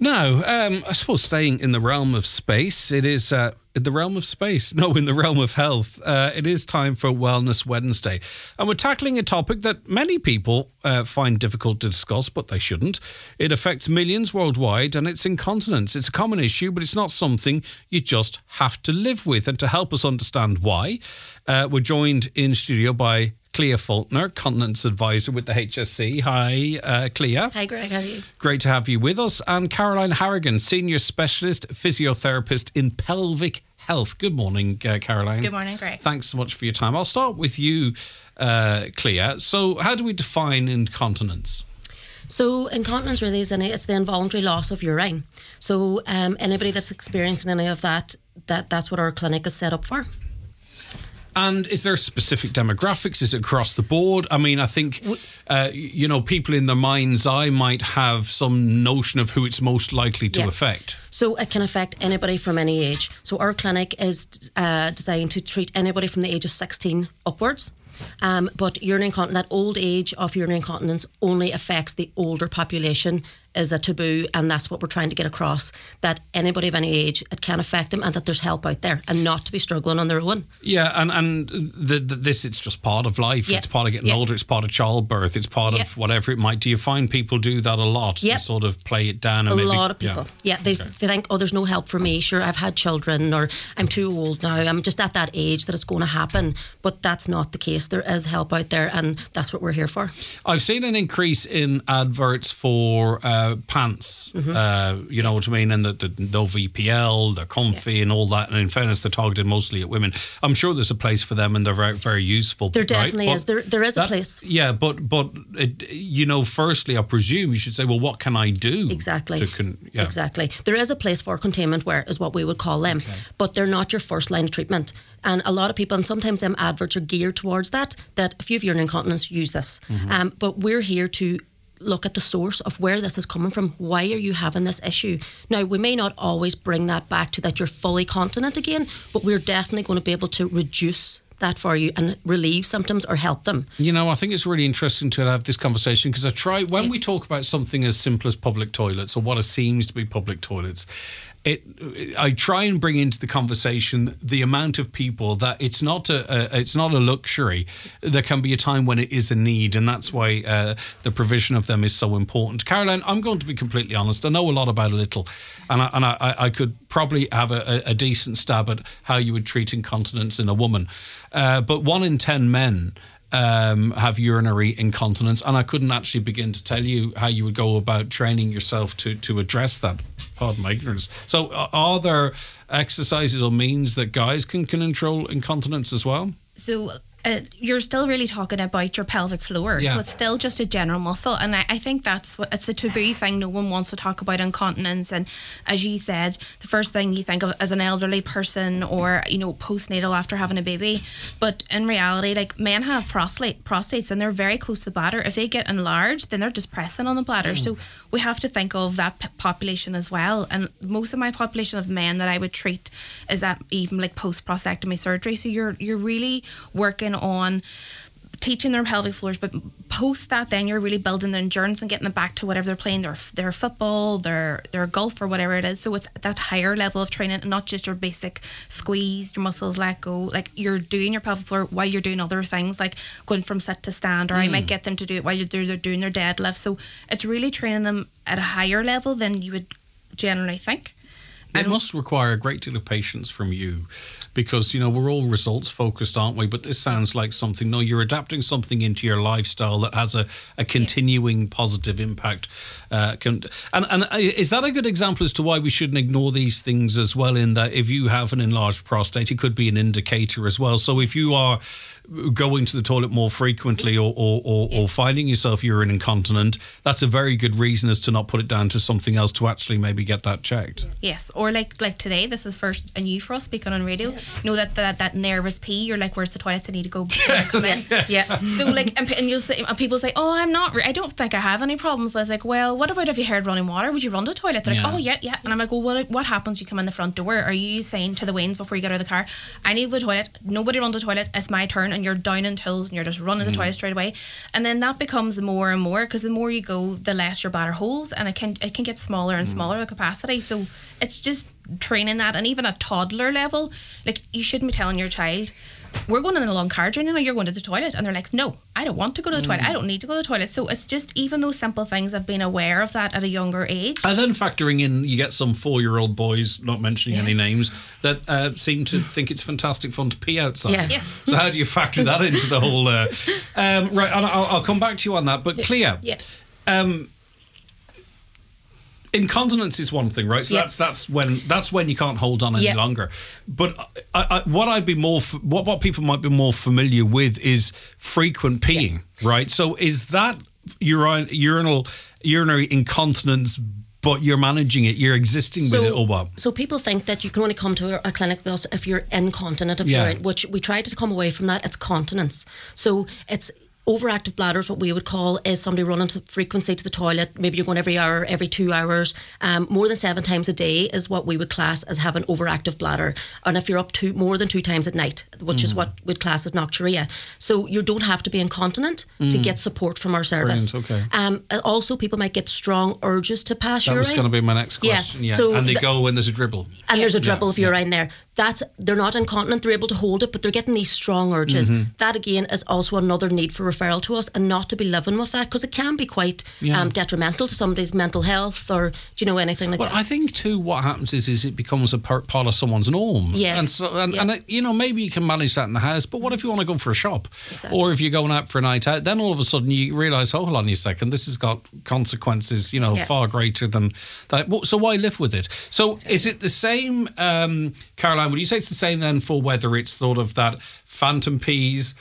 Now, I suppose staying in the realm of space, it is in the realm of space. No, in the realm of health. It is time for Wellness Wednesday. And we're tackling a topic that many people find difficult to discuss, but they shouldn't. It affects millions worldwide, and it's incontinence. It's a common issue, but it's not something you just have to live with. And to help us understand why, we're joined in studio by Clea Faulkner, Continence Advisor with the HSE. Hi, Clea. Hi, Greg. How are you? Great to have you with us. And Caroline Harrigan, Senior Specialist Physiotherapist in Pelvic Health. Good morning, Caroline. Good morning, Greg. Thanks so much for your time. I'll start with you, Clea. So how do we define incontinence? So incontinence really is it's the involuntary loss of urine. So anybody that's experiencing any of that's what our clinic is set up for. And is there specific demographics? Is it across the board? I mean, I think, people in their mind's eye might have some notion of who it's most likely to affect. So it can affect anybody from any age. So our clinic is designed to treat anybody from the age of 16 upwards. But urinary incontinence, that old age of urinary incontinence only affects the older population, is a taboo, and that's what we're trying to get across, that anybody of any age, it can affect them, and that there's help out there, and not to be struggling on their own. Yeah, and this, it's just part of life. Yeah. It's part of getting older. It's part of childbirth. It's part of whatever it might. Do you find people do that a lot? They sort of play it down? And a lot of people. Yeah, they think, oh, there's no help for me. Sure, I've had children, or I'm too old now. I'm just at that age that it's going to happen. But that's not the case. There is help out there, and that's what we're here for. I've seen an increase in adverts for pants, you know what I mean, and the no VPL, they're comfy and all that, and in fairness they're targeted mostly at women. I'm sure there's a place for them and they're very, very useful. There definitely is. There is a place. Yeah, but firstly I presume you should say, well, what can I do? Exactly. Exactly. There is a place for containment wear, is what we would call them, but they're not your first line of treatment. And a lot of people, and sometimes them adverts are geared towards that if you have urinary incontinence, use this. But we're here to look at the source of where this is coming from. Why are you having this issue? Now, we may not always bring that back to that you're fully continent again, but we're definitely going to be able to reduce that for you and relieve symptoms or help them. You know, I think it's really interesting to have this conversation, because when we talk about something as simple as public toilets, or what seems to be public toilets, I try and bring into the conversation the amount of people that it's not a luxury. There can be a time when it is a need, and that's why the provision of them is so important. Caroline, I'm going to be completely honest. I know a lot about a little, and I could probably have a decent stab at how you would treat incontinence in a woman. But 1 in 10 men have urinary incontinence, and I couldn't actually begin to tell you how you would go about training yourself to address that. Pardon my ignorance. So are there exercises or means that guys can control incontinence as well? So you're still really talking about your pelvic floor, so it's still just a general muscle, and I think it's a taboo thing. No one wants to talk about incontinence, and as you said, the first thing you think of as an elderly person, or postnatal after having a baby. But in reality, like, men have prostates, and they're very close to the bladder. If they get enlarged, then they're just pressing on the bladder. So we have to think of that population as well. And most of my population of men that I would treat is at even like post prostatectomy surgery. So you're really working on teaching their pelvic floors, but post that, then you're really building the endurance and getting them back to whatever they're playing, their football, their golf, or whatever it is. So it's that higher level of training, and not just your basic squeeze, your muscles let go. Like, you're doing your pelvic floor while you're doing other things, like going from sit to stand, or I might get them to do it while they're doing their deadlift. So it's really training them at a higher level than you would generally think. It must require a great deal of patience from you, because, we're all results focused, aren't we? But this sounds like something, you're adapting something into your lifestyle that has a continuing positive impact. And is that a good example as to why we shouldn't ignore these things as well, in that if you have an enlarged prostate, it could be an indicator as well. So if you are going to the toilet more frequently, or finding yourself urine incontinent, that's a very good reason as to not put it down to something else, to actually maybe get that checked. Yes, or like today, this is first and new for us speaking on radio. You know that nervous pee. You're like, where's the toilets? I need to go. Yeah. So like, and you'll say, and people say, oh, I don't think I have any problems. I was like, well, what about if you heard running water? Would you run to the toilet? They're like, oh yeah. And I'm like, well, what happens? You come in the front door. Are you saying to the wains before you get out of the car, I need the toilet? Nobody run to the toilet. It's my turn, and you're down in tools, and you're just running the toilet straight away. And then that becomes more and more, because the more you go, the less your bladder holds, and it can get smaller and smaller the capacity. So it's just training that, and even at toddler level, like you shouldn't be telling your child, we're going on a long car journey now, you're going to the toilet, and they're like, no, I don't want to go to the toilet, I don't need to go to the toilet. So it's just even those simple things of being aware of that at a younger age. And then factoring in, you get some 4-year-old boys, not mentioning any names, that seem to think it's fantastic fun to pee outside. Yeah. Yes. So how do you factor that into the whole right, and I'll come back to you on that, but Clea, incontinence is one thing, right? So that's when you can't hold on any longer. But what people might be more familiar with is frequent peeing, right? So is that urinary incontinence, but you're managing it, you're existing with it, or what? So people think that you can only come to a clinic with us if you're incontinent of urine, which we try to come away from that. It's continence. So it's overactive bladders, what we would call, is somebody running to frequency to the toilet. Maybe you're going every hour, every 2 hours. More than 7 times a day is what we would class as having overactive bladder. And if you're up to more than 2 times at night, which is what we'd class as nocturia. So you don't have to be incontinent to get support from our service. Brilliant, okay. Also, people might get strong urges to pass urine. That was going to be my next question. Yeah. So and they go when there's a dribble. And there's a dribble of urine there. They're not incontinent, they're able to hold it, but they're getting these strong urges. That again is also another need for referral to us, and not to be living with that, because it can be quite detrimental to somebody's mental health, or anything like that. Well, I think too what happens is it becomes a part of someone's norm. Yeah. And maybe you can manage that in the house, but what if you want to go for a shop? Exactly. Or if you're going out for a night out, then all of a sudden you realise, hold on a second, this has got consequences, far greater than that. So why live with it? So is it the same, Caroline, would you say it's the same then for whether it's sort of that phantom peas,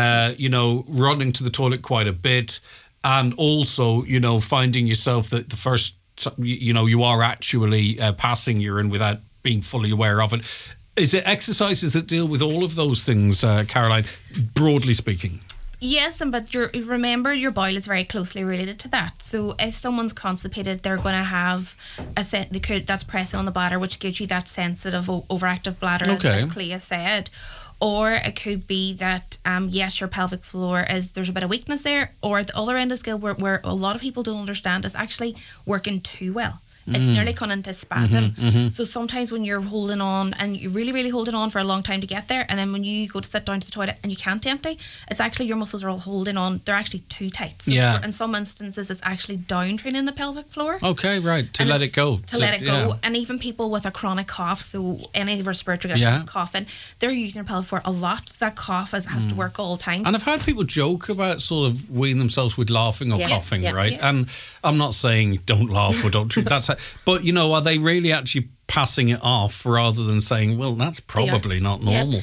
running to the toilet quite a bit, and also, finding yourself that the first, you are actually passing urine without being fully aware of it? Is it exercises that deal with all of those things, Caroline, broadly speaking? Yes, but remember your bowel is very closely related to that. So if someone's constipated, they're going to have that's pressing on the bladder, which gives you that sensitive overactive bladder, as Clea said. Or it could be that yes, your pelvic floor there's a bit of weakness there, or at the other end of the scale where a lot of people don't understand, is actually working too well. It's nearly coming into spasm. So sometimes when you're holding on, and you're really, really holding on for a long time to get there, and then when you go to sit down to the toilet and you can't empty, it's actually your muscles are all holding on. They're actually too tight. So in some instances, it's actually down training the pelvic floor. Okay, right. To let it go. To let it go. And even people with a chronic cough, so any respiratory issues, coughing, they're using their pelvic floor a lot. So that cough has to work all the time. And I've heard people joke about sort of weaning themselves with laughing or coughing, right? Yeah. And I'm not saying don't laugh or don't treat that's. But are they really actually passing it off rather than saying, well, that's probably not normal?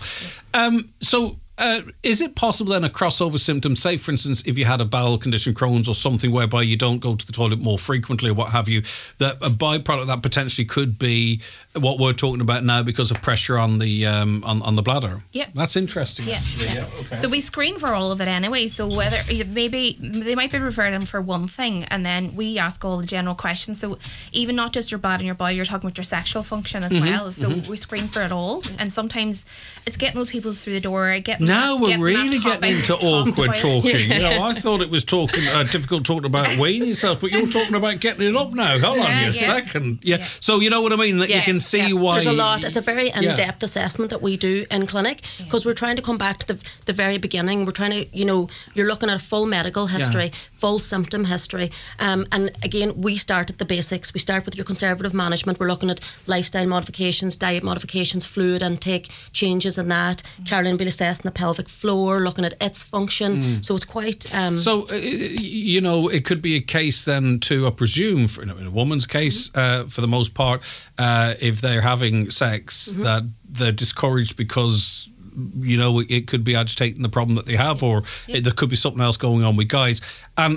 So is it possible then a crossover symptom, say for instance if you had a bowel condition, Crohn's or something, whereby you don't go to the toilet more frequently or what have you, that a byproduct of that potentially could be what we're talking about now because of pressure on the bladder? That's interesting. Okay. So we screen for all of it anyway, so whether maybe they might be referring them for one thing, and then we ask all the general questions. So even not just your bladder and your bowel, you're talking about your sexual function as well. So we screen for it all, and sometimes it's getting those people through the door, now we're really getting into awkward talking. I thought it was difficult talking about weighing yourself, but you're talking about getting it up now. Hold on a second. So you know what I mean? That you can see why. There's a lot. It's a very in-depth assessment that we do in clinic, because we're trying to come back to the very beginning. We're trying to, you're looking at a full medical history, full symptom history. And again, we start at the basics. We start with your conservative management. We're looking at lifestyle modifications, diet modifications, fluid intake, changes in that. Caroline will be assessing the pelvic floor, looking at its function. So it's quite... it could be a case then too, I presume, in a woman's case, for the most part, if they're having sex, that they're discouraged because... it could be agitating the problem that they have, or there could be something else going on with guys. And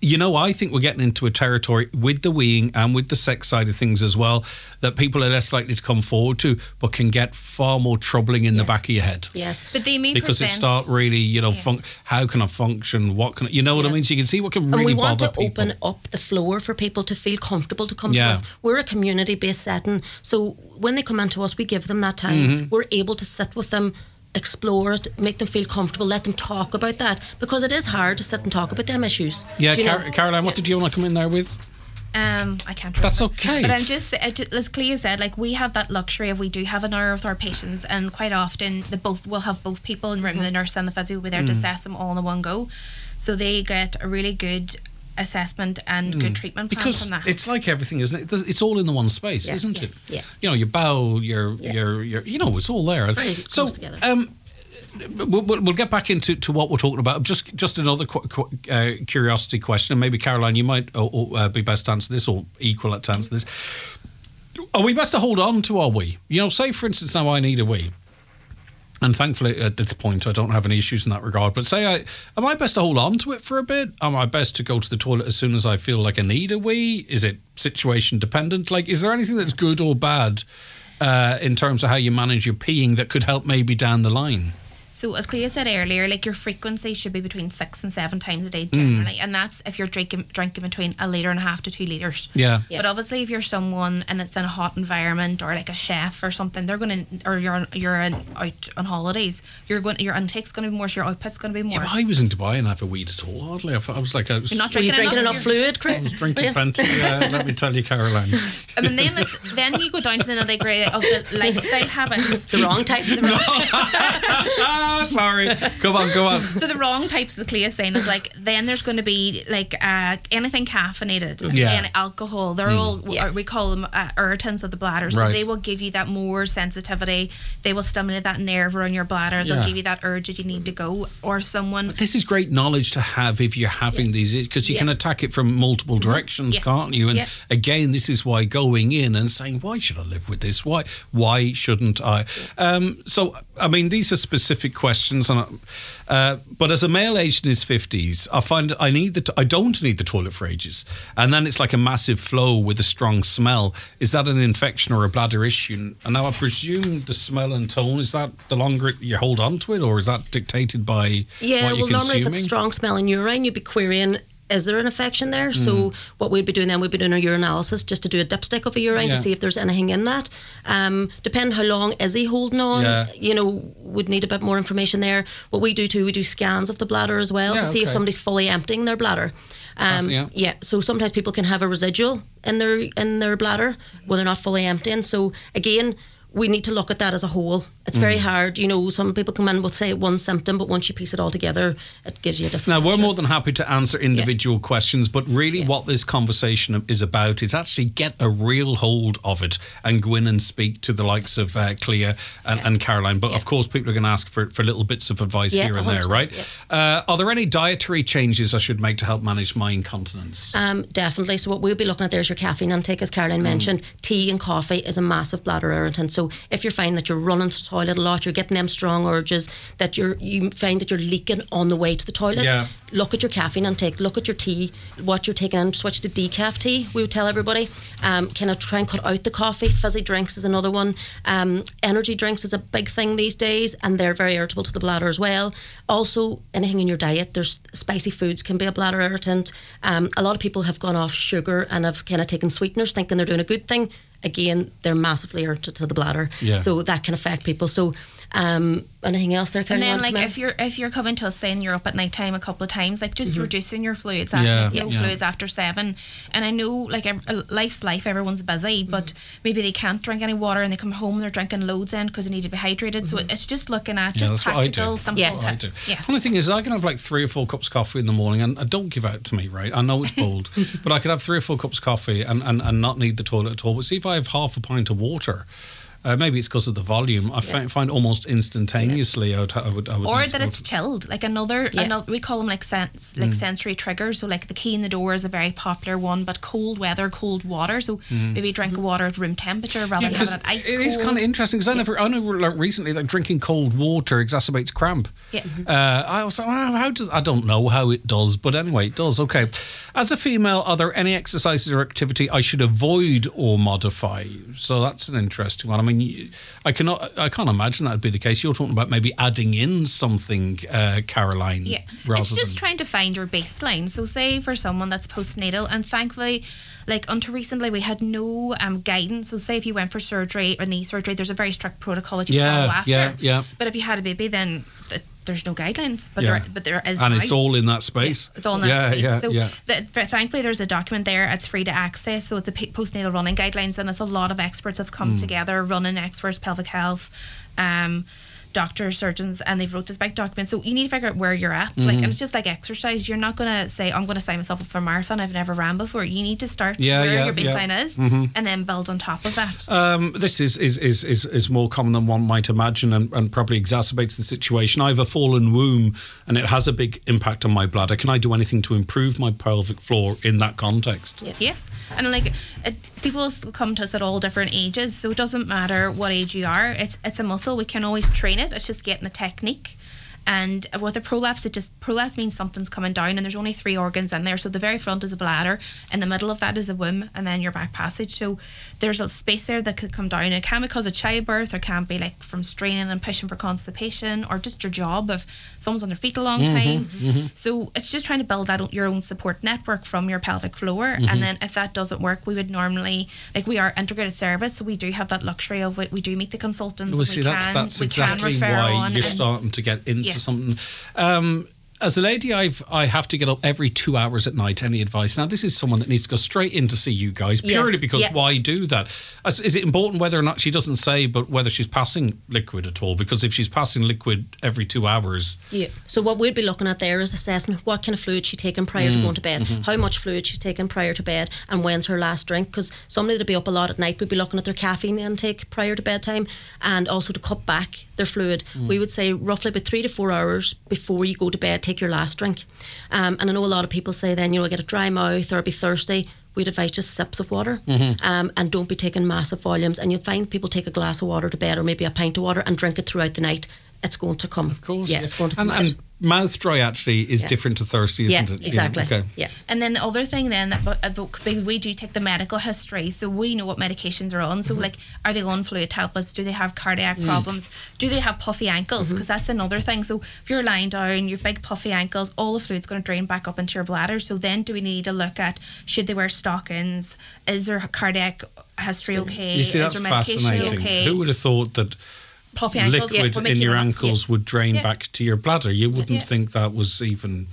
I think we're getting into a territory with the weeing and with the sex side of things as well that people are less likely to come forward to, but can get far more troubling in the back of your head. Yes. But they may because it start really, how can I function? What can what I mean? So you can see what can really bother people. And we want to open up the floor for people to feel comfortable to come to us. We're a community-based setting, so when they come into us, we give them that time. We're able to sit with them, explore it, make them feel comfortable, let them talk about that, because it is hard to sit and talk about them issues. Yeah, Caroline, what did you want to come in there with? I can't remember. That's okay. But I'm just as Clea said, like, we have that luxury of we do have an hour with our patients, and quite often we'll have both people in the room, the nurse and the physio will be there to assess them all in one go, so they get a really good assessment and good treatment plan from that. It's like everything, isn't it? It's all in the one space, isn't it? Yeah. Your bowel, your it's all there. So we'll get back into what we're talking about. Just another curiosity question, and maybe Caroline, you might be best to answer this, or equal to answer this. Are we best to hold on to our wee? Say for instance now I need a wee. And thankfully, at this point, I don't have any issues in that regard. But am I best to hold on to it for a bit? Am I best to go to the toilet as soon as I feel like I need a wee? Is it situation dependent? Like, is there anything that's good or bad in terms of how you manage your peeing that could help maybe down the line? So as Clea said earlier, like, your frequency should be between 6 and 7 times a day generally, and that's if you're drinking between 1.5 litres to 2 litres. Yeah. But obviously, if you're someone and it's in a hot environment, or like a chef or something, they're going to, or you're out on holidays, your intake's going to be more, so your output's going to be more. Yeah, but I was in Dubai and I have a weed at all. Hardly. I was like, you're not drinking, enough fluid, Chris? I was drinking plenty. Let me tell you, Caroline. And then you go down to the nitty-gritty of the lifestyle habits. The wrong type. Sorry. Go on. So the wrong types, of Clea saying, is like, then there's going to be like anything caffeinated, and alcohol. They're all, we call them irritants of the bladder. So they will give you that more sensitivity. They will stimulate that nerve around your bladder. They'll give you that urge that you need to go. Or someone. But this is great knowledge to have if you're having these, because you can attack it from multiple directions, can't you? And again, this is why going in and saying, why should I live with this? Why shouldn't I? So, I mean, these are specific questions, but as a male aged in his 50s, I find I don't need the toilet for ages, and then it's like a massive flow with a strong smell. Is that an infection or a bladder issue? And now I presume the smell and tone, is that the longer you hold on to it, or is that dictated by what you're consuming? Normally if it's strong smelling urine, you'd be querying, is there an infection there? So what we'd be doing then, we'd be doing a urinalysis just to do a dipstick of a urine to see if there's anything in that. Depending how long is he holding on, would need a bit more information there. What we do too, we do scans of the bladder as well to see if somebody's fully emptying their bladder. So sometimes people can have a residual in their bladder when they're not fully emptying. So again, we need to look at that as a whole. It's very hard. Some people come in with, say, one symptom, but once you piece it all together, it gives you a different picture. We're more than happy to answer individual questions, but really what this conversation is about is actually get a real hold of it and go in and speak to the likes of Clea and Caroline. But of course, people are going to ask for little bits of advice here and there, right? Are there any dietary changes I should make to help manage my incontinence? Definitely. So what we'll be looking at there is your caffeine intake, as Caroline mentioned. Tea and coffee is a massive bladder irritant. So if you're finding that you're running to the toilet a lot, you're getting them strong urges, that you find that you're leaking on the way to the toilet, look at your caffeine intake, look at your tea, what you're taking in, switch to decaf tea, we would tell everybody. Kind of try and cut out the coffee. Fizzy drinks is another one. Energy drinks is a big thing these days, and they're very irritable to the bladder as well. Also, anything in your diet, there's spicy foods can be a bladder irritant. A lot of people have gone off sugar and have kind of taken sweeteners thinking they're doing a good thing. Again, they're massively irritated to the bladder, so that can affect people. So anything else there? And then, like, if you're coming to us saying you're up at night time a couple of times, like, just reducing your fluids, fluids after 7. And I know, like, life's life, everyone's busy, but maybe they can't drink any water and they come home and they're drinking loads in because they need to be hydrated. So it's just looking at just practical, simple tips. The funny thing is, I can have like 3 or 4 cups of coffee in the morning, and don't give out to me, right? I know it's bold, but I could have 3 or 4 cups of coffee and not need the toilet at all. But see if I have half a pint of water, Maybe it's because of the volume. I find almost instantaneously. I would or that it's chilled. Like another, we call them like sensory triggers. So like the key in the door is a very popular one, but cold weather, cold water. So maybe drink water at room temperature rather than having it ice cold. It is kind of interesting because I never learned recently that drinking cold water exacerbates cramp. Yeah. I was like, I don't know how it does, but anyway, it does. Okay. As a female, are there any exercises or activity I should avoid or modify? So that's an interesting one. I mean, I can't imagine that would be the case. You're talking about maybe adding in something, Caroline. Yeah, it's just trying to find your baseline. So say for someone that's postnatal, and thankfully, like until recently, we had no guidance. So say if you went for surgery or knee surgery, there's a very strict protocol that you follow after. Yeah. But if you had a baby, then there's no guidelines, but there is, and now. It's all in that space. Yeah, it's all in that space. So thankfully, there's a document there. It's free to access. So it's a postnatal running guidelines, and it's a lot of experts have come together, running experts, pelvic health, doctors, surgeons, and they've wrote this big document. So you need to figure out where you're at. Like, and it's just like exercise. You're not going to say, I'm going to sign myself up for a marathon. I've never ran before. You need to start where your baseline is, and then build on top of that. This is more common than one might imagine, and probably exacerbates the situation. I have a fallen womb, and it has a big impact on my bladder. Can I do anything to improve my pelvic floor in that context? Yes, and like people come to us at all different ages, so it doesn't matter what age you are. It's a muscle. We can always train it. It's just getting the technique. And with a prolapse, prolapse means something's coming down, and there's only 3 organs in there. So the very front is a bladder, in the middle of that is a womb, and then your back passage. So there's a space there that could come down. It can be because of childbirth, or can be like from straining and pushing for constipation, or just your job if someone's on their feet a long time. So it's just trying to build out your own support network from your pelvic floor. And then if that doesn't work, we would normally, like, we are integrated service, so we do have that luxury of it. We do meet the consultants. Well, see, that's exactly why you're starting to get into something. As a lady, I have to get up every 2 hours at night. Any advice? Now, this is someone that needs to go straight in to see you guys, purely because why do that? Is it important whether or not, she doesn't say, but whether she's passing liquid at all? Because if she's passing liquid every 2 hours... Yeah. So what we'd be looking at there is assessing what kind of fluid she's taking prior to going to bed, how much fluid she's taking prior to bed, and when's her last drink. Because somebody that'd be up a lot at night would be looking at their caffeine intake prior to bedtime, and also to cut back their fluid. We would say roughly about 3 to 4 hours before you go to bed, take your last drink. And I know a lot of people say then, get a dry mouth or be thirsty. We'd advise just sips of water, and don't be taking massive volumes. And you'll find people take a glass of water to bed, or maybe a pint of water, and drink it throughout the night. It's going to come. Of course. Yeah, it's going to come. And mouth dry actually is different to thirsty, isn't it? Yeah, exactly. Okay. Yeah. And then the other thing then, we do take the medical history, so we know what medications are on. So like, are they on fluid tablets? Do they have cardiac problems? Do they have puffy ankles? Because that's another thing. So if you're lying down, you've big puffy ankles, all the fluid's going to drain back up into your bladder. So then do we need to look at, should they wear stockings? Is their cardiac history okay? You see, that's is their medication fascinating. okay? Who would have thought that puffy ankles, liquid in your ankles would drain back to your bladder? You wouldn't think that was even...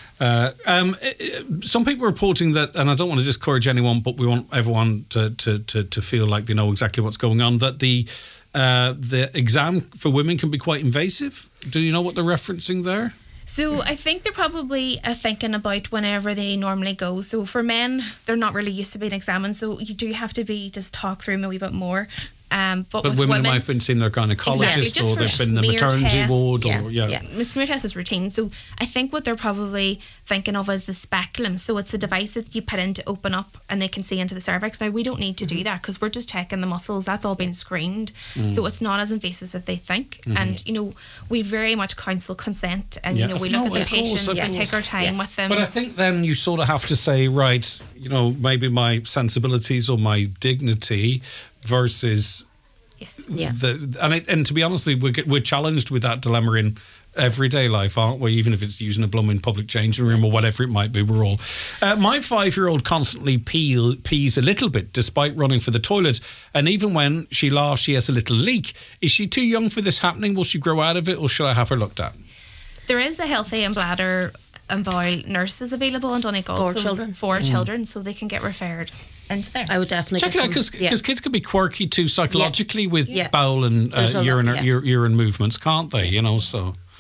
some people are reporting that, and I don't want to discourage anyone, but we want everyone to feel like they know exactly what's going on, that the exam for women can be quite invasive. Do you know what they're referencing there? So I think they're probably thinking about whenever they normally go. So for men, they're not really used to being examined, so you do have to just talk through them a wee bit more. But with women might have been seeing their gynecologist, exactly, or they've been in the maternity test. ward. The smear test is routine. So I think what they're probably thinking of is the speculum. So it's a device that you put in to open up, and they can see into the cervix. Now, we don't need to do that, because we're just checking the muscles. That's all been screened. So it's not as invasive as they think. And, we very much counsel consent, and, we look at the patients, we take our time with them. But I think then you sort of have to say, right, maybe my sensibilities or my dignity versus and to be honest, we're challenged with that dilemma in everyday life, aren't we? Even if it's using a blooming public changing room or whatever it might be, we're all. My 5-year-old constantly pees a little bit despite running for the toilet, and even when she laughs, she has a little leak. Is she too young for this happening? Will she grow out of it, or should I have her looked at? There is a healthy and bladder and bowel nurses available in Donegal for children, so they can get referred into there. I would definitely check it out, because kids can be quirky too psychologically with bowel and urine movements, can't they? So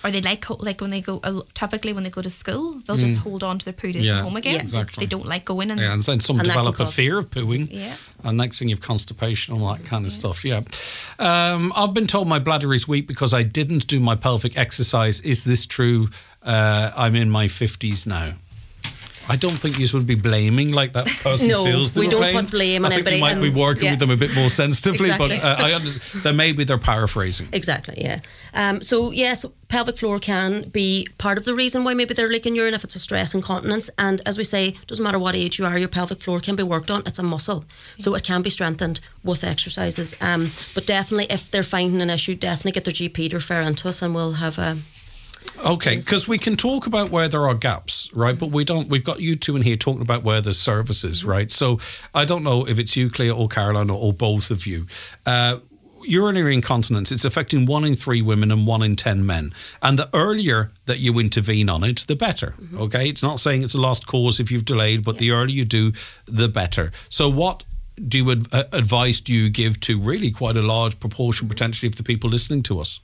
or they like when they go, typically when they go to school, they'll just hold on to their poo to go home again. Exactly. They don't like going in. And then some develop a fear of pooing. Yeah. And next thing you've constipation, all that kind of stuff. Yeah. I've been told my bladder is weak because I didn't do my pelvic exercise. Is this true? I'm in my 50s now. I don't think you would be blaming like that person feels. No, we don't put blame on anybody. I think you might be working with them a bit more sensitively, exactly. but then maybe they're paraphrasing. Exactly, yeah. So yes, pelvic floor can be part of the reason why maybe they're leaking urine if it's a stress incontinence. And as we say, doesn't matter what age you are, your pelvic floor can be worked on. It's a muscle, so it can be strengthened with exercises. But definitely, if they're finding an issue, definitely get their GP to refer into us, and we'll have a. Okay, because we can talk about where there are gaps, right? But we don't. We've got you two in here talking about where there's services, right? So I don't know if it's you, Clea, or Caroline, or both of you. Urinary incontinence, it's affecting 1 in 3 women and 1 in 10 men. And the earlier that you intervene on it, the better, okay? It's not saying it's a lost cause if you've delayed, but the earlier you do, the better. So what advice do you give to really quite a large proportion, potentially, of the people listening to us?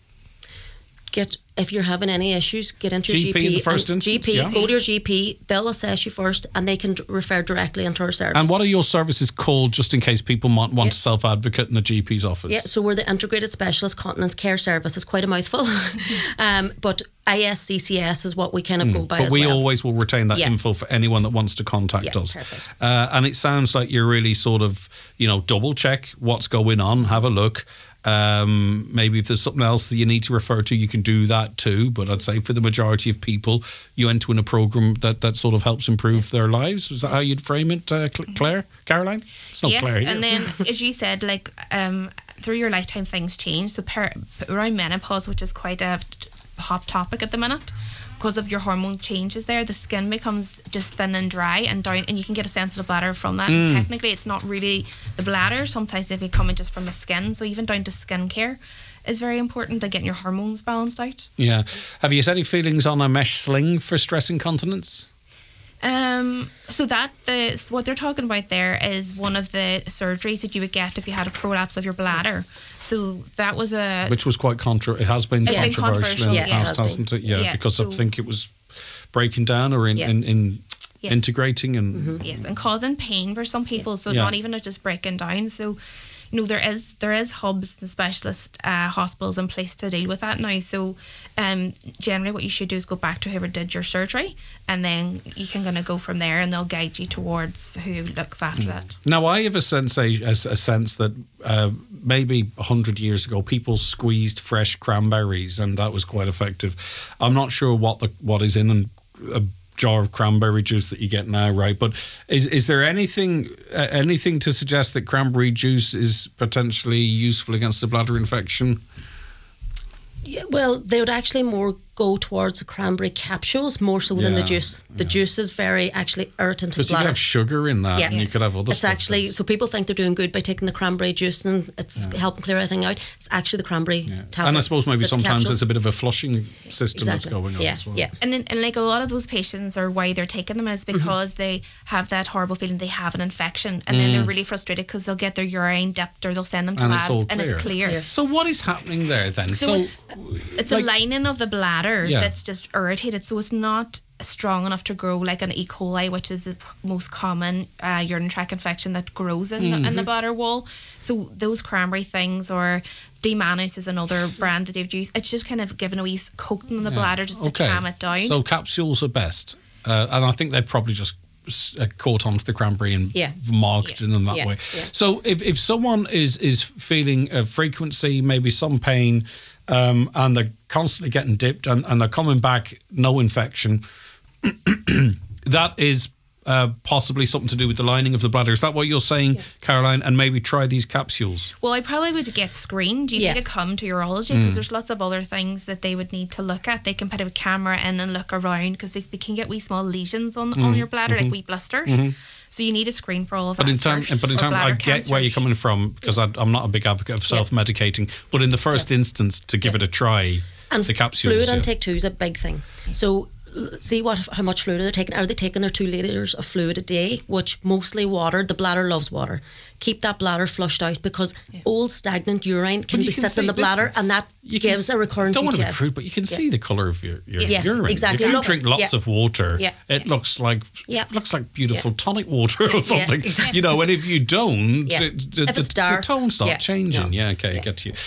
If you're having any issues, get into your GP. In the first instance, go to your GP. They'll assess you first, and they can refer directly into our service. And what are your services called, just in case people want to self-advocate in the GP's office? Yeah, so we're the Integrated Specialist Continence Care Service. It's quite a mouthful. But ISCCS is what we kind of go by as well. But we always will retain that info for anyone that wants to contact us. Perfect. And it sounds like you're really sort of, double check what's going on, have a look. Maybe if there's something else that you need to refer to, you can do that too. But I'd say for the majority of people, you enter in a program that sort of helps improve their lives. Is that how you'd frame it, Claire? Caroline? It's not Claire here. And then, as you said, through your lifetime, things change. So around menopause, which is quite a hot topic at the minute, because of your hormone changes there, the skin becomes just thin and dry and down, and you can get a sensitive bladder from that. And technically, it's not really the bladder. Sometimes they can come in just from the skin. So even down to skin care is very important, and getting your hormones balanced out. Yeah. Have you any feelings on a mesh sling for stress incontinence? So what they're talking about there is one of the surgeries that you would get if you had a prolapse of your bladder. So that was which was quite it has been controversial in the past, hasn't it? Yeah, because I think it was breaking down or integrating and yes, and causing pain for some people. So not even just breaking down. So there is hubs and specialist hospitals in place to deal with that now. So generally what you should do is go back to whoever did your surgery, and then you can kind of go from there, and they'll guide you towards who looks after that. Now I have a sense that maybe 100 years ago people squeezed fresh cranberries and that was quite effective. I'm not sure what is in a jar of cranberry juice that you get now, right? But is there anything to suggest that cranberry juice is potentially useful against a bladder infection? Yeah, well, they would actually more go towards the cranberry capsules more so than the juice. The juice is very actually irritant to the bladder. Because you could have sugar in that, and you could have other stuff. It's actually, so people think they're doing good by taking the cranberry juice and it's helping clear everything out. It's actually the cranberry tablets. And I suppose maybe sometimes there's a bit of a flushing system that's going on as well. Yeah. And like a lot of those patients are why they're taking them is because they have that horrible feeling they have an infection, and then they're really frustrated because they'll get their urine dipped or they'll send them to labs and it's clear. So what is happening there then? So it's a lining of the bladder that's just irritated, so it's not strong enough to grow like an E. coli, which is the most common urinary tract infection that grows in the bladder wall. So those cranberry things, or D-Manus is another brand that they've used. It's just kind of giving a wee coating in the bladder just to calm it down. So capsules are best, and I think they probably just caught onto the cranberry and marketed them that way. Yeah. So if someone is feeling a frequency, maybe some pain, and they're constantly getting dipped and they're coming back, no infection, that is possibly something to do with the lining of the bladder. Is that what you're saying, Caroline? And maybe try these capsules? Well, I probably would get screened. You need to come to urology because there's lots of other things that they would need to look at. They can put a camera in and look around because they can get wee small lesions on your bladder, like wee blisters. So you need a screen for all of that. But in terms, I get where you're coming from, because I'm not a big advocate of self-medicating. But in the first instance, to give it a try, and the capsules. Fluid intake too is a big thing. So see how much fluid they're taking. Are they taking their 2 litres of fluid a day, which mostly water? The bladder loves water. Keep that bladder flushed out, because old stagnant urine can be sitting in the bladder, and that gives a recurrent UTI. Don't want to be crude, but you can see the colour of your urine. Exactly. If you drink lots of water, it looks like beautiful tonic water or something. Exactly. And if you don't, if it's dark, the tones start changing. I get you.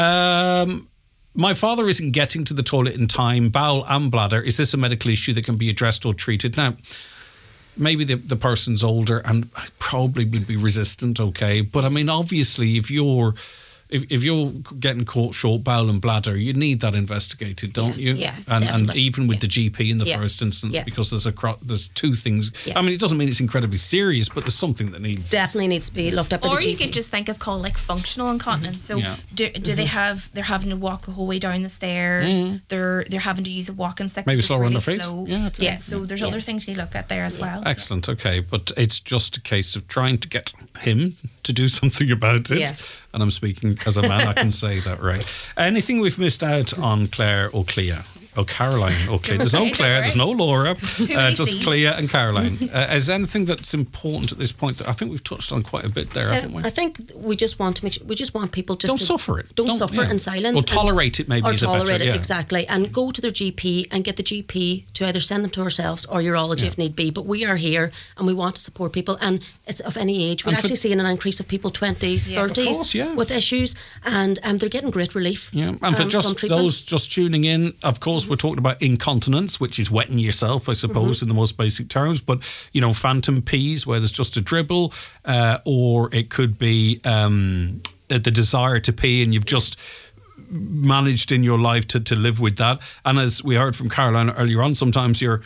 My father isn't getting to the toilet in time, bowel and bladder. Is this a medical issue that can be addressed or treated? Now, maybe the person's older and probably would be resistant, okay? But I mean, obviously, if you're getting caught short bowel and bladder, you need that investigated, don't you? Yes, and even with the GP in the first instance, because there's 2 things. I mean, it doesn't mean it's incredibly serious, but there's something that definitely needs to be looked up. Or you could just think it's called like functional incontinence. So do they have? They're having to walk the whole way down the stairs. They're having to use a walking stick. Maybe slower really on their feet. Slow. So there's other things you look at there as well. Excellent. Okay, but it's just a case of trying to get him to do something about it. Yes. And I'm speaking as a man, I can say that, right? Anything we've missed out on, Claire or Clea? Oh, Caroline. Okay, there's no Claire, there's no Laura, just Clea and Caroline. Is there anything that's important at this point that I think we've touched on quite a bit there, haven't we? I think we just want to we just want people don't suffer it. Don't suffer in silence. Or tolerate it, maybe. Or tolerate it, exactly. And go to their GP and get the GP to either send them to ourselves or urology if need be. But we are here and we want to support people, and it's of any age. We're actually seeing an increase of people 20s, 30s with issues, and they're getting great relief. Yeah, and for those just tuning in, of course, we're talking about incontinence, which is wetting yourself, I suppose, in the most basic terms. But, phantom pees, where there's just a dribble, or it could be the desire to pee and you've just managed in your life to live with that. And as we heard from Caroline earlier on, sometimes you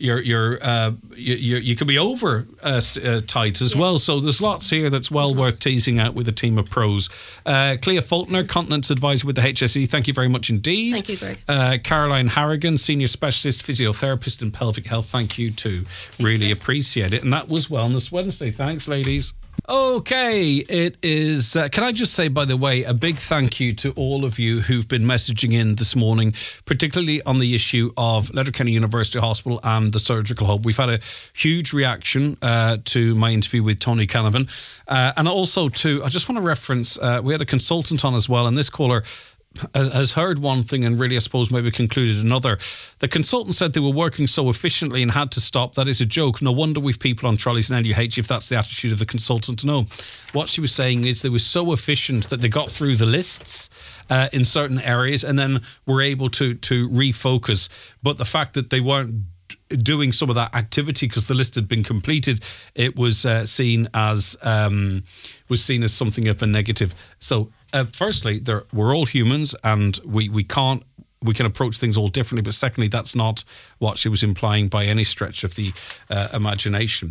can be over tight as well. So there's lots here that's worth teasing out with a team of pros. Clea Faulkner, Continence Advisor with the HSE, thank you very much indeed. Thank you, Greg. Caroline Harrigan, Senior Specialist Physiotherapist in Pelvic Health, thank you too. Really appreciate it. And that was Wellness Wednesday. Thanks, ladies. Okay, it is. Can I just say, by the way, a big thank you to all of you who've been messaging in this morning, particularly on the issue of Letterkenny University Hospital and the Surgical Hub. We've had a huge reaction to my interview with Tony Canavan. And also I just want to reference, we had a consultant on as well, and this caller has heard one thing and really, I suppose, maybe concluded another. The consultant said they were working so efficiently and had to stop. That is a joke. No wonder we've people on trolleys in LUH if that's the attitude of the consultant. No. What she was saying is they were so efficient that they got through the lists in certain areas and then were able to refocus. But the fact that they weren't doing some of that activity because the list had been completed, it was seen as something of a negative. So firstly, we're all humans and we can approach things all differently, but secondly, that's not what she was implying by any stretch of the imagination.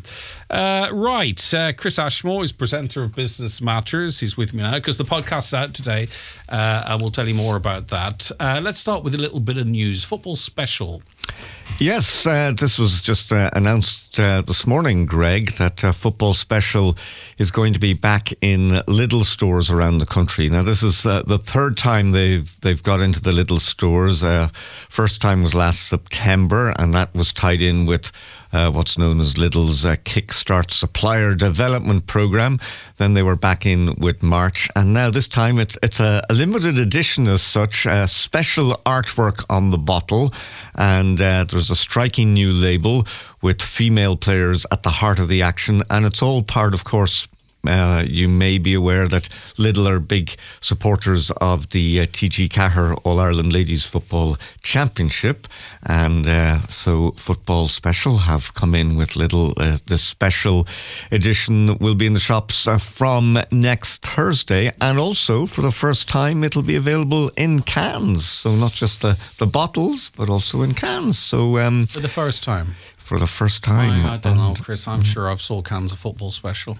Chris Ashmore is presenter of Business Matters. He's with me now because the podcast's out today and we'll tell you more about that. Let's start with a little bit of news. Football special. Yes, this was just announced this morning, Greg, that Football Special is going to be back in Lidl stores around the country. Now, this is the third time they've got into the Lidl stores. First time was last September, and that was tied in with what's known as Lidl's Kickstart Supplier Development Programme. Then they were back in with March, and now this time it's a limited edition as such, special artwork on the bottle, and there's a striking new label with female players at the heart of the action, and it's all part, of course, you may be aware that Lidl are big supporters of the TG Cahir All-Ireland Ladies Football Championship, and so Football Special have come in with Lidl. This special edition will be in the shops from next Thursday, and also for the first time it'll be available in cans, so not just the bottles but also in cans. So for the first time? For the first time. I don't know, Chris. I'm sure I've sold cans of Football Special.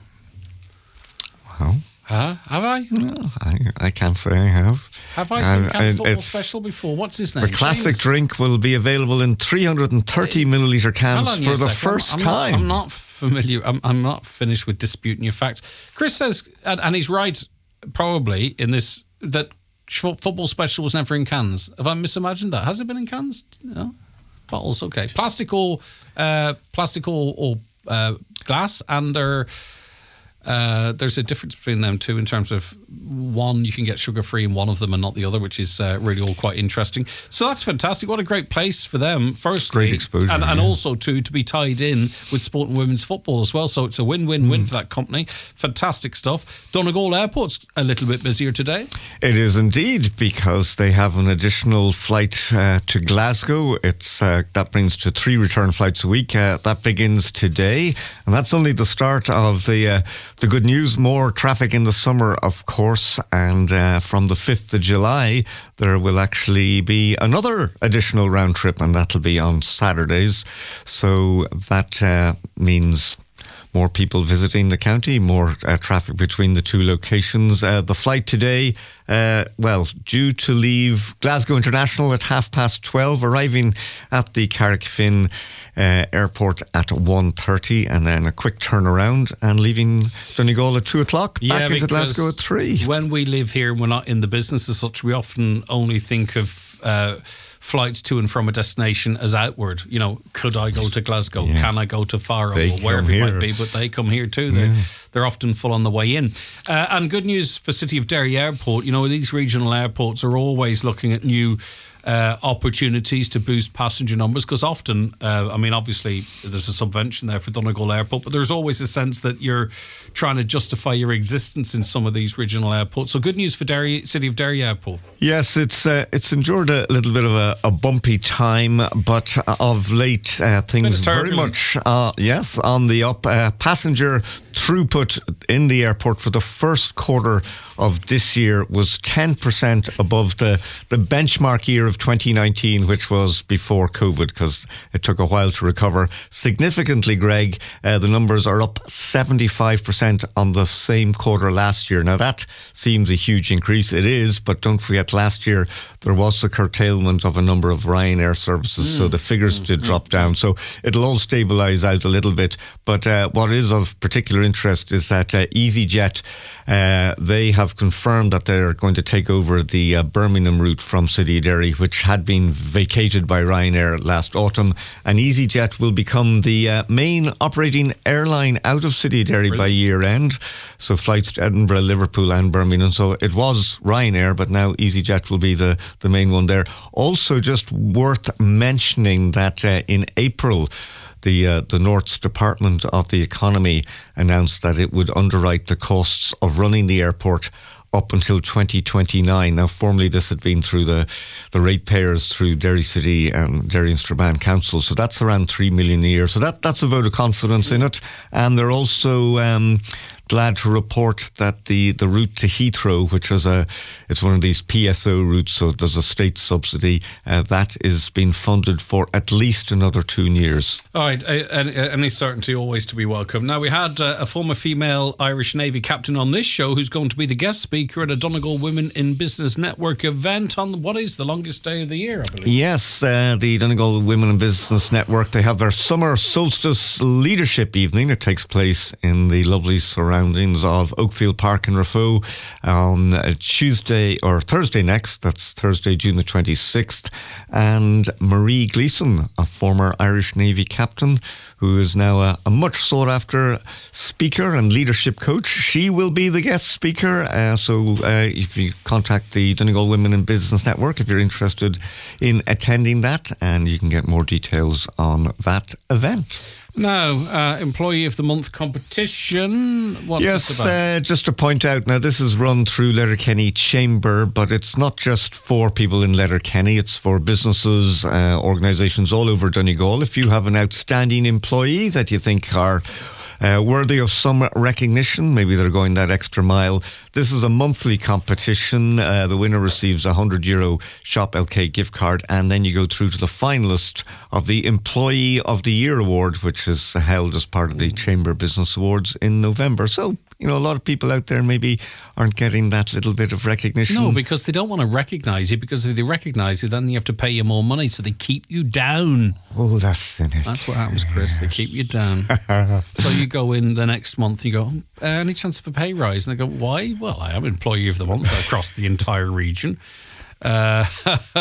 Well, have I? No, I can't say I have. Have I seen cans of Football Special before? What's his name? The classic drink will be available in 330 millilitre cans for the first time. I'm not familiar. I'm not finished with disputing your facts. Chris says, and he's right, probably in this, that Football Special was never in cans. Have I misimagined that? Has it been in cans? No. bottles. Okay, plastic or glass, and there's a difference between them too in terms of one you can get sugar free in one of them and not the other, which is really all quite interesting. So that's fantastic. What a great place for them. First, great exposure, and also to be tied in with sport and women's football as well. So it's a win-win-win for that company. Fantastic stuff. Donegal Airport's a little bit busier today. It is indeed, because they have an additional flight to Glasgow. It's that brings to 3 return flights a week. That begins today, and that's only the start of the good news. More traffic in the summer, of course, and from the 5th of July there will actually be another additional round trip, and that'll be on Saturdays. So that means more people visiting the county, more traffic between the two locations. The flight today, due to leave Glasgow International at 12:30, arriving at the Carrickfinn airport at 1:30, and then a quick turnaround and leaving Donegal at 2:00, back into Glasgow at 3. When we live here and we're not in the business as such, we often only think of flights to and from a destination as outward. You know, could I go to Glasgow? Yes. Can I go to Faro or wherever it might be? But they come here too. They're often full on the way in. And good news for City of Derry Airport. You know, these regional airports are always looking at new opportunities to boost passenger numbers, because often, obviously there's a subvention there for Donegal Airport, but there's always a sense that you're trying to justify your existence in some of these regional airports. So good news for City of Derry Airport. Yes, it's endured a little bit of a bumpy time, but of late things very much on the up. Passenger throughput in the airport for the first quarter of this year was 10% above the benchmark year of 2019, which was before COVID, because it took a while to recover. Significantly, Greg, the numbers are up 75% on the same quarter last year. Now, that seems a huge increase. It is, but don't forget, last year there was a curtailment of a number of Ryanair services, so the figures did drop down. So it'll all stabilise out a little bit. But what is of particular interest is that EasyJet, they have confirmed that they're going to take over the Birmingham route from City of Derry, which had been vacated by Ryanair last autumn. And EasyJet will become the main operating airline out of City of Derry by year end. So flights to Edinburgh, Liverpool and Birmingham. So it was Ryanair, but now EasyJet will be the main one there. Also, just worth mentioning that in April, the North's Department of the Economy announced that it would underwrite the costs of running the airport up until 2029. Now, formerly this had been through the ratepayers through Derry City and Derry and Strabane Council. So that's around 3 million a year. So that's a vote of confidence in it. And they're also glad to report that the route to Heathrow, which is it's one of these PSO routes, so there's a state subsidy, that is being funded for at least another 2 years. All right, any certainty always to be welcome. Now, we had a former female Irish Navy captain on this show who's going to be the guest speaker at a Donegal Women in Business Network event on what is the longest day of the year, I believe. Yes, the Donegal Women in Business Network, they have their summer solstice leadership evening. It takes place in the lovely surroundings of Oakfield Park in Raphoe on Tuesday or Thursday next. That's Thursday, June the 26th. And Marie Gleeson, a former Irish Navy captain who is now a much sought after speaker and leadership coach, she will be the guest speaker. So if you contact the Donegal Women in Business Network if you're interested in attending that, and you can get more details on that event. Now, Employee of the Month competition. What's this about? Just to point out, now this is run through Letterkenny Chamber, but it's not just for people in Letterkenny, it's for businesses, organisations all over Donegal. If you have an outstanding employee that you think are worthy of some recognition, maybe they're going that extra mile, this is a monthly competition. The winner receives a €100 Shop LK gift card, and then you go through to the finalist of the Employee of the Year Award, which is held as part of the Chamber Business Awards in November. So, you know, a lot of people out there maybe aren't getting that little bit of recognition. No, because they don't want to recognise you, because if they recognise you, then you have to pay you more money, so they keep you down. Oh, that's cynic. That's what happens, Chris. They keep you down. So you go in the next month, you go, any chance of a pay rise? And they go, why? Well, I am Employee of the Month across the entire region.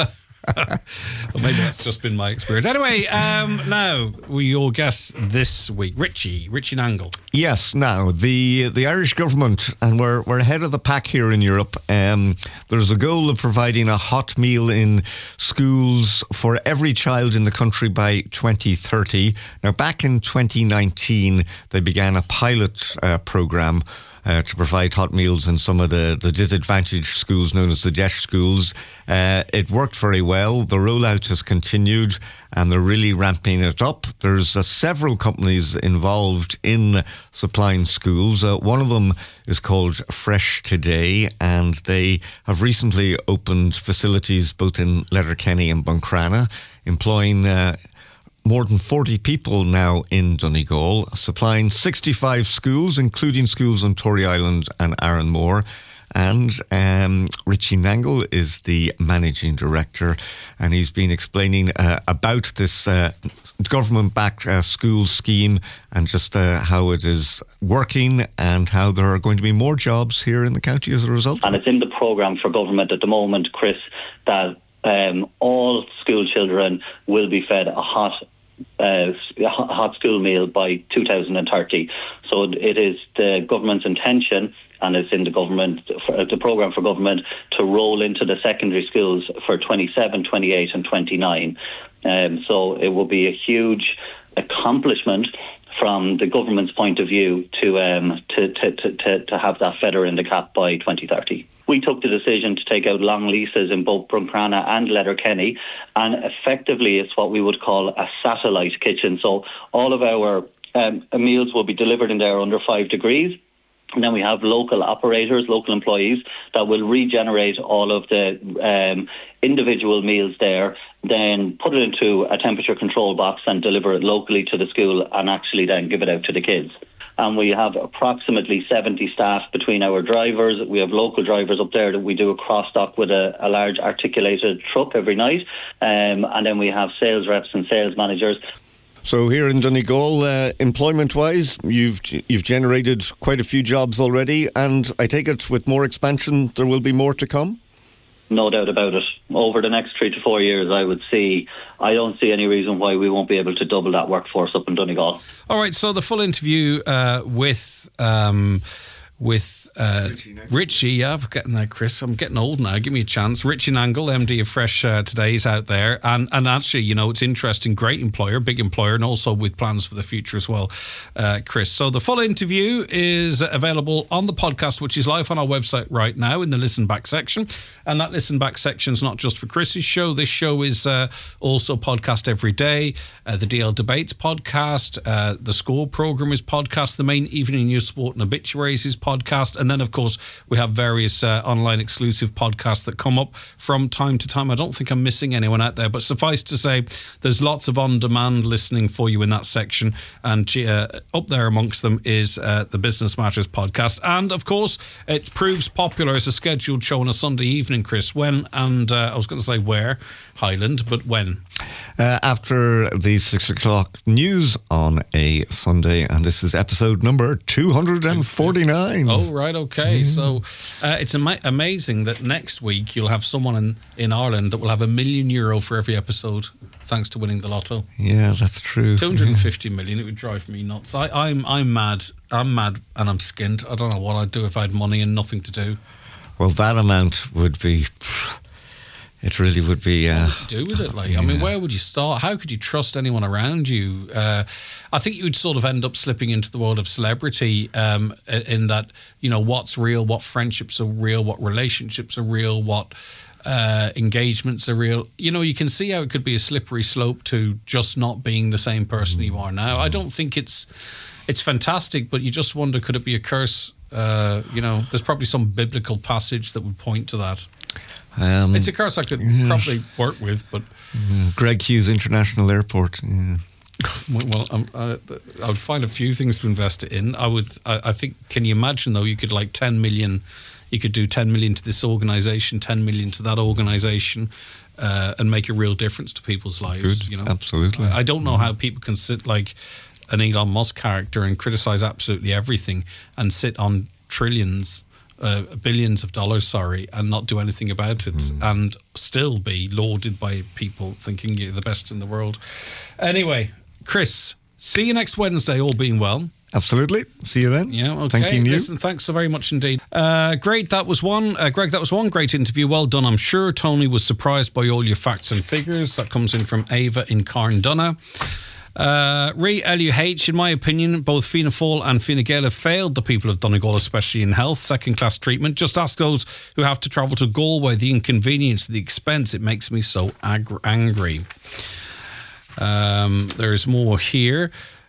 Well, maybe that's just been my experience. Anyway, now your guest this week, Richie Nangle. Yes, now the Irish government, and we're ahead of the pack here in Europe. There's a goal of providing a hot meal in schools for every child in the country by 2030. Now, back in 2019, they began a pilot programme to provide hot meals in some of the disadvantaged schools known as the DEIS schools. It worked very well. The rollout has continued and they're really ramping it up. There's several companies involved in supplying schools. One of them is called Fresh Today, and they have recently opened facilities both in Letterkenny and Buncrana, employing more than 40 people now in Donegal, supplying 65 schools, including schools on Tory Island and Arranmore. And Richie Nangle is the managing director, and he's been explaining about this government-backed school scheme and just how it is working and how there are going to be more jobs here in the county as a result. And it's in the programme for government at the moment, Chris, that all school children will be fed a hot school meal by 2030. So it is the government's intention, and it's in the programme for government, to roll into the secondary schools for 27, 28 and 29. So it will be a huge accomplishment from the government's point of view to have that feather in the cap by 2030. We took the decision to take out long leases in both Buncrana and Letterkenny, and effectively it's what we would call a satellite kitchen. So all of our meals will be delivered in there under 5 degrees. And then we have local operators, local employees that will regenerate all of the individual meals there, then put it into a temperature control box and deliver it locally to the school, and actually then give it out to the kids. And we have approximately 70 staff between our drivers. We have local drivers up there that we do a cross-dock with a large articulated truck every night. And then we have sales reps and sales managers. So here in Donegal, employment-wise, you've generated quite a few jobs already, and I take it with more expansion, there will be more to come? No doubt about it. Over the next 3 to 4 years, I don't see any reason why we won't be able to double that workforce up in Donegal. All right, so the full interview with Richie, yeah, I'm forgetting that, Chris. I'm getting old now. Give me a chance. Richie Nangle, MD of Fresh Today, is out there. And actually, it's interesting. Great employer, big employer, and also with plans for the future as well, Chris. So the full interview is available on the podcast, which is live on our website right now in the Listen Back section. And that Listen Back section is not just for Chris's show. This show is also podcast every day. The DL Debates podcast, the Score programme is podcast, the main Evening News, Sport and Obituaries is podcast. And then, of course, we have various online exclusive podcasts that come up from time to time. I don't think I'm missing anyone out there, but suffice to say, there's lots of on-demand listening for you in that section. And up there amongst them is the Business Matters podcast. And, of course, it proves popular as a scheduled show on a Sunday evening, Chris. When, and I was going to say where, Highland, but when? After the 6 o'clock news on a Sunday, and this is episode number 249. Oh, right, okay. So it's amazing that next week you'll have someone in Ireland that will have €1 million for every episode, thanks to winning the lotto. Yeah, that's true. 250 million, it would drive me nuts. I'm mad. I'm mad and I'm skint. I don't know what I'd do if I had money and nothing to do. Well, that amount would be... It really would be... what would you do with it? I mean, where would you start? How could you trust anyone around you? I think you would sort of end up slipping into the world of celebrity in that, what's real, what friendships are real, what relationships are real, what engagements are real. You can see how it could be a slippery slope to just not being the same person you are now. I don't think it's fantastic, but you just wonder, could it be a curse? There's probably some biblical passage that would point to that. It's a curse I could probably work with, but Greg Hughes International Airport. Yeah. Well, I would find a few things to invest it in. I think. Can you imagine though? You could 10 million. You could do 10 million to this organisation, 10 million to that organisation, and make a real difference to people's lives. Good, absolutely. I don't know how people can sit like an Elon Musk character and criticise absolutely everything and sit on trillions billions of dollars, and not do anything about it, and still be lauded by people thinking you're the best in the world. Anyway, Chris, see you next Wednesday, all being well. Absolutely. See you then. Yeah, okay. Thanking you. Listen, thanks so very much indeed. Great, that was one. Greg, that was one great interview. Well done. I'm sure Tony was surprised by all your facts and figures. That comes in from Ava in Carndunna. Re-LUH, in my opinion, both Fianna Fáil and Fine Gael have failed the people of Donegal, especially in health. Second-class treatment. Just ask those who have to travel to Galway, the inconvenience, the expense. It makes me so angry. There's more here.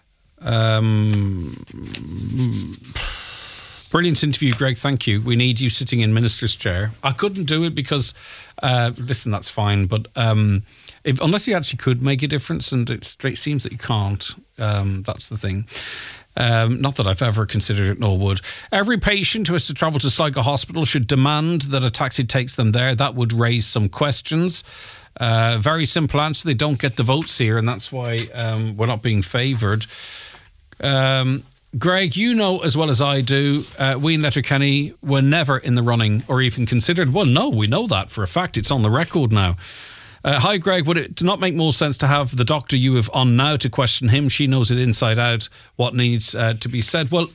Brilliant interview, Greg. Thank you. We need you sitting in Minister's chair. I couldn't do it because, listen, that's fine. But unless you actually could make a difference, and it seems that you can't. That's the thing. Not that I've ever considered it, nor would. Every patient who has to travel to Sligo Hospital should demand that a taxi takes them there. That would raise some questions. Very simple answer. They don't get the votes here, and that's why we're not being favoured. Greg, you know as well as I do, we in Letterkenny were never in the running or even considered. Well, no, we know that for a fact. It's on the record now. Hi, Greg. Would it not make more sense to have the doctor you have on now to question him? She knows it inside out, what needs to be said. Well,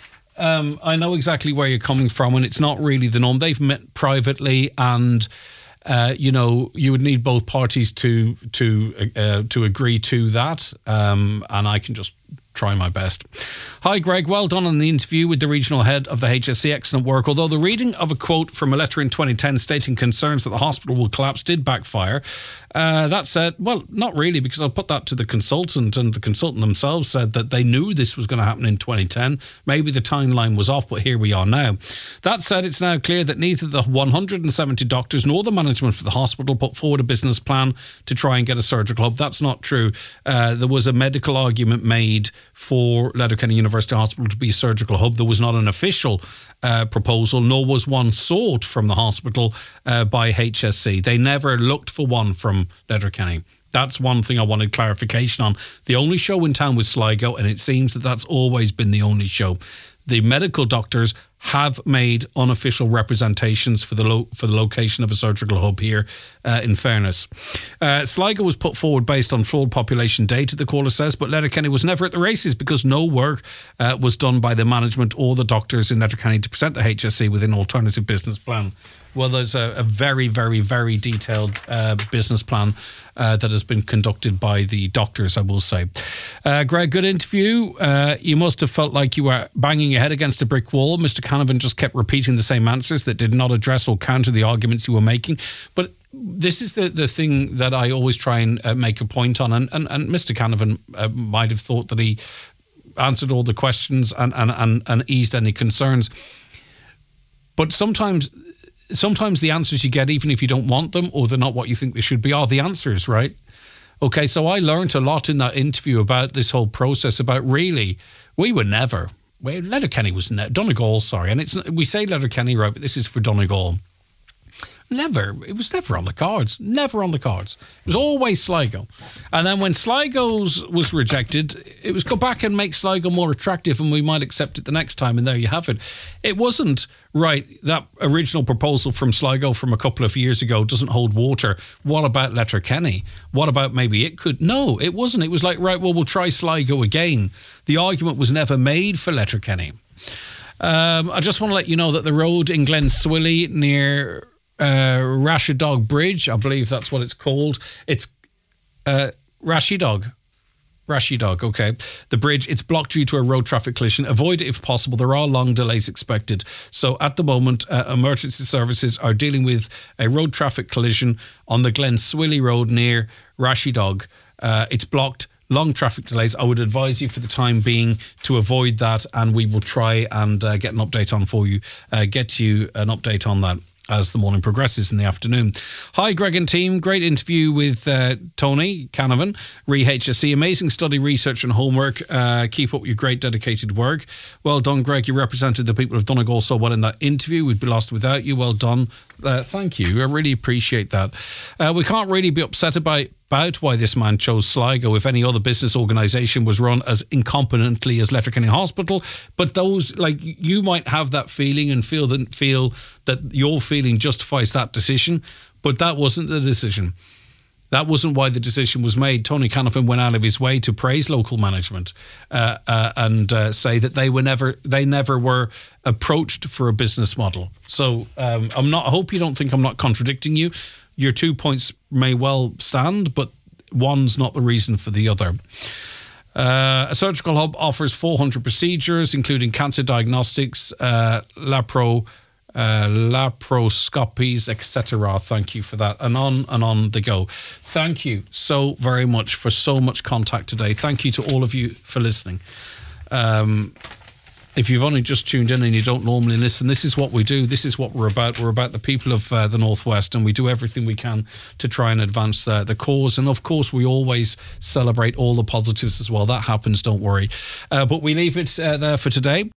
I know exactly where you're coming from, and it's not really the norm. They've met privately, and you would need both parties to agree to that, and I can just try my best. Hi, Greg. Well done on the interview with the regional head of the HSE. Excellent work. Although the reading of a quote from a letter in 2010 stating concerns that the hospital will collapse did backfire. That said, well, not really, because I'll put that to the consultant, and the consultant themselves said that they knew this was going to happen in 2010. Maybe the timeline was off, but here we are now. That said, it's now clear that neither the 170 doctors nor the management for the hospital put forward a business plan to try and get a surgical hub. That's not true. There was a medical argument made for Letterkenny University Hospital to be a surgical hub. There was not an official proposal, nor was one sought from the hospital by HSE. They never looked for one from Letterkenny. That's one thing I wanted clarification on. The only show in town was Sligo, and it seems that that's always been the only show. The medical doctors have made unofficial representations for the location of a surgical hub here, in fairness. Sligo was put forward based on flawed population data, the caller says, but Letterkenny was never at the races because no work was done by the management or the doctors in Letterkenny to present the HSE with an alternative business plan. Well, there's a very, very, very detailed business plan that has been conducted by the doctors, I will say. Greg, good interview. You must have felt like you were banging your head against a brick wall. Mr. Canavan just kept repeating the same answers that did not address or counter the arguments you were making. But this is the thing that I always try and make a point on. And Mr. Canavan might have thought that he answered all the questions and eased any concerns. But sometimes the answers you get, even if you don't want them or they're not what you think they should be, are the answers, right? Okay, so I learned a lot in that interview about this whole process, about really, Letterkenny was Donegal, sorry. And we say Letterkenny, right, but this is for Donegal. It was never on the cards. Never on the cards. It was always Sligo. And then when Sligo's was rejected, it was go back and make Sligo more attractive and we might accept it the next time, and there you have it. It wasn't, right, that original proposal from Sligo from a couple of years ago doesn't hold water. What about Letterkenny? What about maybe it could? No, it wasn't. It was like, right, well, we'll try Sligo again. The argument was never made for Letterkenny. I just want to let you know that the road in Glenswilly near Rashidog Bridge, I believe that's what it's called. It's Rashidog, okay. The bridge, it's blocked due to a road traffic collision. Avoid it if possible. There are long delays expected. So at the moment, emergency services are dealing with a road traffic collision on the Glenswilly Road near Rashidog. It's blocked. Long traffic delays. I would advise you for the time being to avoid that, and we will try and get an update on for you. Get you an update on that as the morning progresses in the afternoon. Hi, Greg and team. Great interview with Tony Canavan, HSE. Amazing study, research and homework. Keep up your great dedicated work. Well done, Greg. You represented the people of Donegal so well in that interview. We'd be lost without you. Well done. Thank you. I really appreciate that. We can't really be upset about about why this man chose Sligo if any other business organisation was run as incompetently as Letterkenny Hospital. But those, like, you might have that feeling and feel that your feeling justifies that decision, but that wasn't the decision. That wasn't why the decision was made. Tony Canavan went out of his way to praise local management and say that they never were approached for a business model. So I hope you don't think I'm not contradicting you. Your 2 points may well stand, but one's not the reason for the other. A surgical hub offers 400 procedures, including cancer diagnostics, laparoscopies, etc. Thank you for that. And on they go. Thank you so very much for so much contact today. Thank you to all of you for listening. If you've only just tuned in and you don't normally listen, this is what we do. This is what we're about. We're about the people of the Northwest, and we do everything we can to try and advance the cause. And of course, we always celebrate all the positives as well. That happens, don't worry. But we leave it there for today.